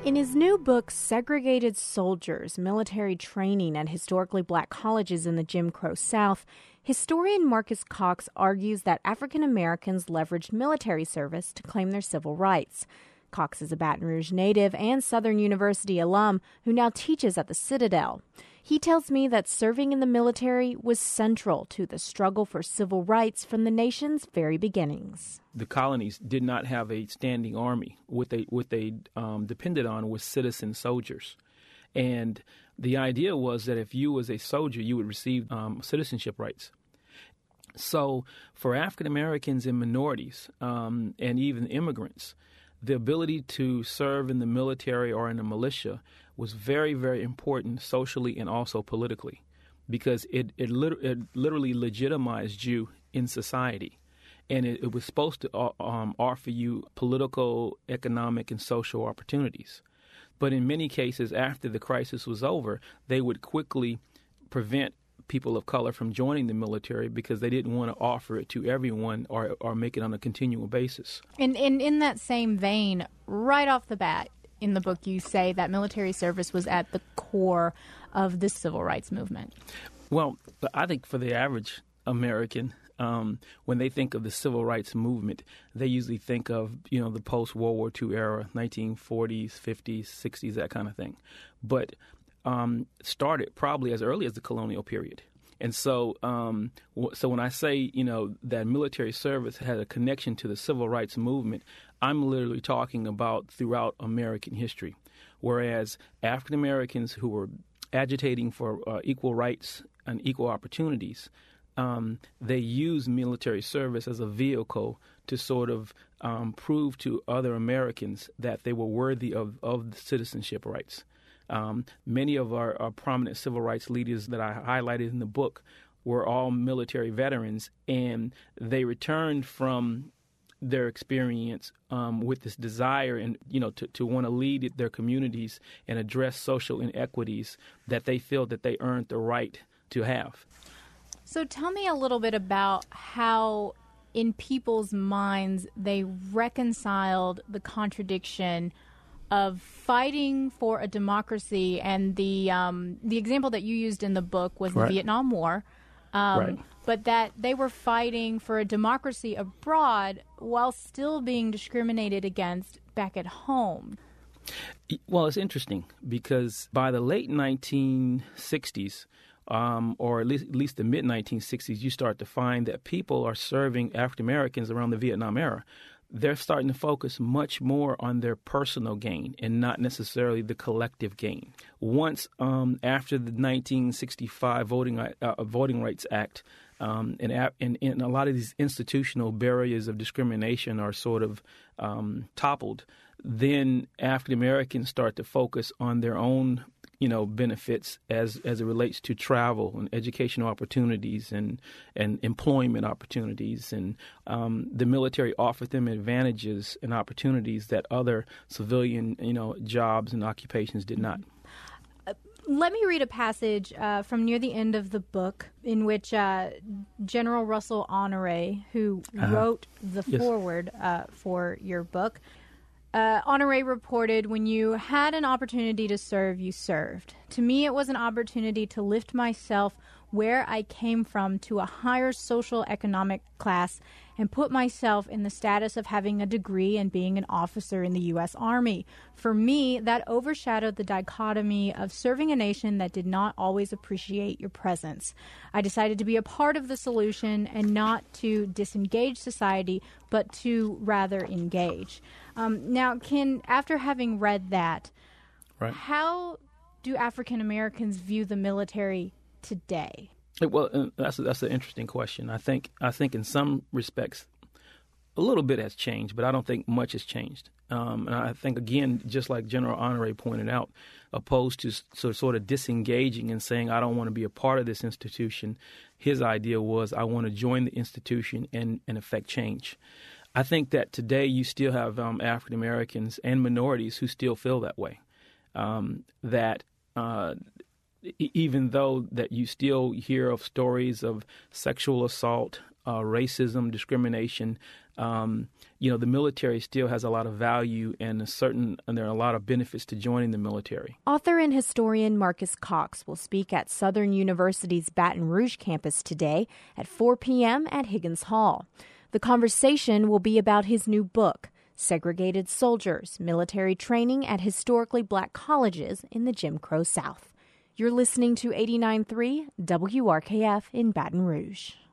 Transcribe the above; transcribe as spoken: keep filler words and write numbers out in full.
In his new book, Segregated Soldiers, Military Training at Historically Black Colleges in the Jim Crow South, historian Marcus Cox argues that African Americans leveraged military service to claim their civil rights. Cox is a Baton Rouge native and Southern University alum who now teaches at the Citadel. He tells me that serving in the military was central to the struggle for civil rights from the nation's very beginnings. The colonies did not have a standing army. What they what they um, depended on was citizen soldiers. And the idea was that if you was a soldier, you would receive um, citizenship rights. So for African Americans and minorities um, and even immigrants, the ability to serve in the military or in the militia was very, very important socially and also politically, because it it, lit- it literally legitimized you in society. And it, it was supposed to uh, um, offer you political, economic, and social opportunities. But in many cases, after the crisis was over, they would quickly prevent people of color from joining the military because they didn't want to offer it to everyone or, or make it on a continual basis. And, and in that same vein, right off the bat, in the book, you say that military service was at the core of the civil rights movement. Well, I think for the average American, um, when they think of the civil rights movement, they usually think of, you know, the post-World War Two era, nineteen forties, fifties, sixties, that kind of thing. But um, started probably as early as the colonial period. And so um, w- so when I say, you know, that military service had a connection to the civil rights movement, I'm literally talking about throughout American history, whereas African Americans who were agitating for uh, equal rights and equal opportunities, um, they used military service as a vehicle to sort of um, prove to other Americans that they were worthy of, of the citizenship rights. Um, many of our, our prominent civil rights leaders that I highlighted in the book were all military veterans, and they returned from their experience um, with this desire and, you know, to, to want to lead their communities and address social inequities that they feel that they earned the right to have. So tell me a little bit about how in people's minds they reconciled the contradiction of fighting for a democracy, and the um, the example that you used in the book was right. the Vietnam War, um, right. but that they were fighting for a democracy abroad while still being discriminated against back at home. Well, it's interesting because by the late nineteen sixties, um, or at least, at least the mid nineteen sixties, you start to find that people are serving African Americans around the Vietnam era. They're starting to focus much more on their personal gain and not necessarily the collective gain. Once um, after the nineteen sixty-five Voting uh, Voting Rights Act, um, and, and, and a lot of these institutional barriers of discrimination are sort of um, toppled, then African Americans start to focus on their own, you know, benefits as as it relates to travel and educational opportunities and and employment opportunities, and um, the military offered them advantages and opportunities that other civilian, you know, jobs and occupations did not. Uh, let me read a passage uh, from near the end of the book in which uh, General Russell Honore, who uh-huh. wrote the yes. foreword uh, for your book, Uh, Honore reported, "When you had an opportunity to serve, you served. To me, it was an opportunity to lift myself where I came from to a higher social economic class and put myself in the status of having a degree and being an officer in the U S Army. For me, that overshadowed the dichotomy of serving a nation that did not always appreciate your presence. I decided to be a part of the solution and not to disengage society, but to rather engage." Um, now, Ken, after having read that, right. how do African Americans view the military today? Well, uh, that's a, that's an interesting question. I think I think in some respects, a little bit has changed, but I don't think much has changed. Um, and I think, again, just like General Honore pointed out, opposed to so, sort of disengaging and saying, I don't want to be a part of this institution, his idea was, I want to join the institution and, and affect change. I think that today you still have um, African Americans and minorities who still feel that way, um, that uh, e- even though that you still hear of stories of sexual assault, uh, racism, discrimination, um, you know, the military still has a lot of value and a certain, and there are a lot of benefits to joining the military. Author and historian Marcus Cox will speak at Southern University's Baton Rouge campus today at four p.m. at Higgins Hall. The conversation will be about his new book, Segregated Soldiers, Military Training at Historically Black Colleges in the Jim Crow South. You're listening to eighty-nine point three W R K F in Baton Rouge.